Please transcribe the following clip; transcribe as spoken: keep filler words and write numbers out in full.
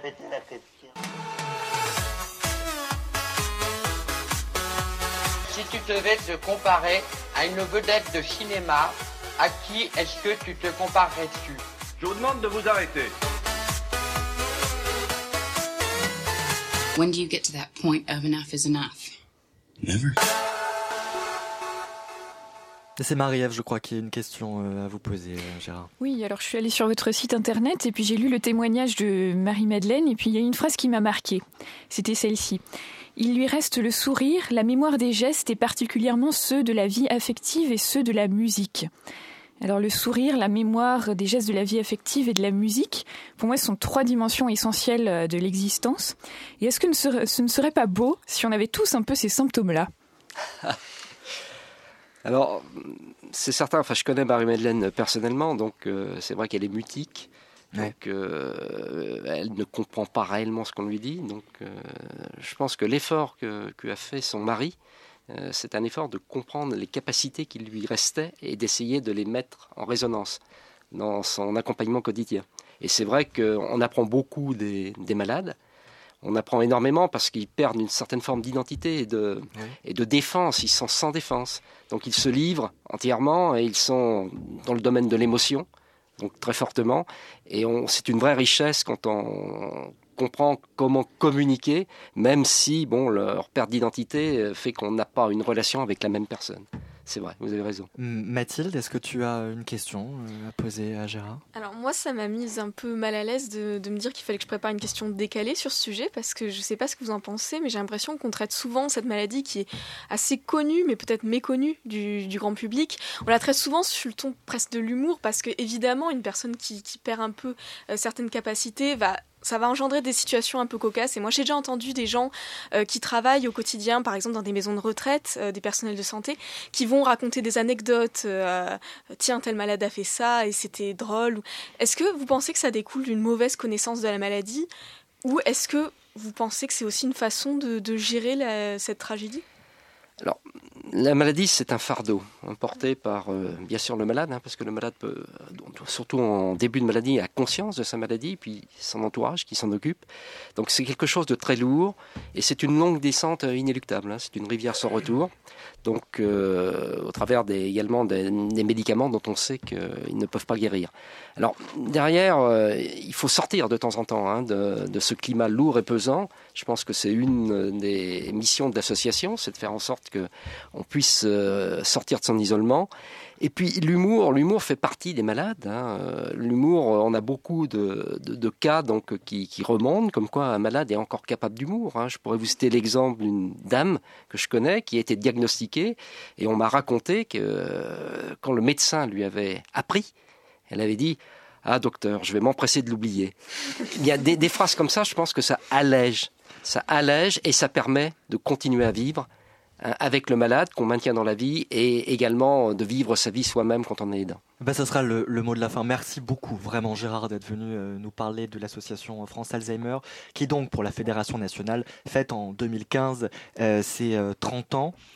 répéter la question. Si tu devais te comparer à une vedette de cinéma, à qui est-ce que tu te comparerais-tu? Je vous demande de vous arrêter. When do you get to that point of enough is enough? Never. C'est Marie-Ève, je crois, qui a une question à vous poser, Gérard. Oui, alors je suis allée sur votre site internet et puis j'ai lu le témoignage de Marie-Madeleine et puis il y a une phrase qui m'a marquée. C'était celle-ci. Il lui reste le sourire, la mémoire des gestes et particulièrement ceux de la vie affective et ceux de la musique. Alors le sourire, la mémoire des gestes de la vie affective et de la musique, pour moi, ce sont trois dimensions essentielles de l'existence. Et est-ce que ce ne serait pas beau si on avait tous un peu ces symptômes-là ? Alors, c'est certain, enfin, je connais Marie-Madeleine personnellement, donc euh, c'est vrai qu'elle est mutique, donc euh, elle ne comprend pas réellement ce qu'on lui dit, donc euh, je pense que l'effort que, que a fait son mari, euh, c'est un effort de comprendre les capacités qui lui restaient et d'essayer de les mettre en résonance dans son accompagnement quotidien. Et c'est vrai qu'on apprend beaucoup des, des malades. On apprend énormément parce qu'ils perdent une certaine forme d'identité et de, oui. et de défense. Ils sont sans défense. Donc ils se livrent entièrement et ils sont dans le domaine de l'émotion, donc très fortement. Et on, c'est une vraie richesse quand on comprend comment communiquer, même si bon, leur perte d'identité fait qu'on n'a pas une relation avec la même personne. C'est vrai, vous avez raison. Mathilde, est-ce que tu as une question à poser à Gérard ? Alors moi, ça m'a mise un peu mal à l'aise de, de me dire qu'il fallait que je prépare une question décalée sur ce sujet, parce que je ne sais pas ce que vous en pensez, mais j'ai l'impression qu'on traite souvent cette maladie qui est assez connue, mais peut-être méconnue du, du grand public. On la traite souvent sur le ton presque de l'humour, parce que évidemment, une personne qui, qui perd un peu euh, certaines capacités va... ça va engendrer des situations un peu cocasses. Et moi, j'ai déjà entendu des gens euh, qui travaillent au quotidien, par exemple dans des maisons de retraite, euh, des personnels de santé, qui vont raconter des anecdotes. Euh, Tiens, tel malade a fait ça et c'était drôle. Est-ce que vous pensez que ça découle d'une mauvaise connaissance de la maladie, ou est-ce que vous pensez que c'est aussi une façon de, de gérer la, cette tragédie ? Alors, la maladie, c'est un fardeau hein, porté par, euh, bien sûr, le malade, hein, parce que le malade peut, surtout en début de maladie, a conscience de sa maladie, puis son entourage qui s'en occupe. Donc c'est quelque chose de très lourd, et c'est une longue descente inéluctable. Hein, c'est une rivière sans retour. Donc, euh, au travers des, également des, des médicaments dont on sait qu'ils ne peuvent pas guérir. Alors, derrière, euh, il faut sortir de temps en temps hein, de, de ce climat lourd et pesant. Je pense que c'est une des missions de l'association, c'est de faire en sorte qu'on puisse euh, sortir de son isolement. Et puis l'humour, l'humour fait partie des malades. Hein. L'humour, on a beaucoup de, de, de cas donc, qui, qui remontent, comme quoi un malade est encore capable d'humour. Hein. Je pourrais vous citer l'exemple d'une dame que je connais qui a été diagnostiquée et on m'a raconté que euh, quand le médecin lui avait appris, elle avait dit « Ah docteur, je vais m'empresser de l'oublier ». Il y a des, des phrases comme ça, je pense que ça allège. Ça allège et ça permet de continuer à vivre avec le malade qu'on maintient dans la vie et également de vivre sa vie soi-même quand on est aidant. Ben, ça sera le, le mot de la fin. Merci beaucoup vraiment Gérard d'être venu euh, nous parler de l'association France Alzheimer qui donc pour la Fédération nationale fête en deux mille quinze euh, ses euh, trente ans.